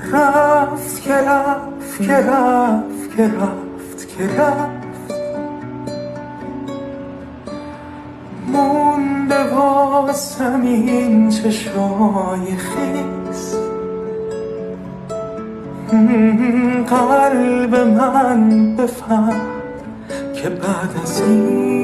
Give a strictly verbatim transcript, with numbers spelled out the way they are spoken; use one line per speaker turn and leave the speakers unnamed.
رفت که رفت که رفت که رفت که رفت، مونده واسم این چشای خیس. قلب من بفهم که بعد از این